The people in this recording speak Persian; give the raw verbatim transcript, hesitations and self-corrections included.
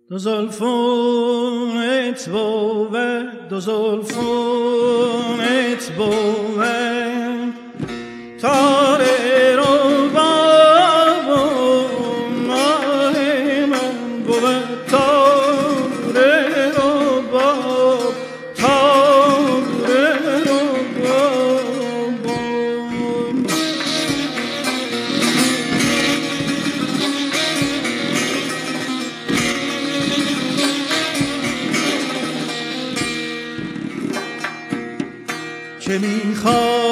دو زلفونت بود دو زلفونت بود تاره رو بابون مال من بود تاره رو باب تاره رو بابون که میخواد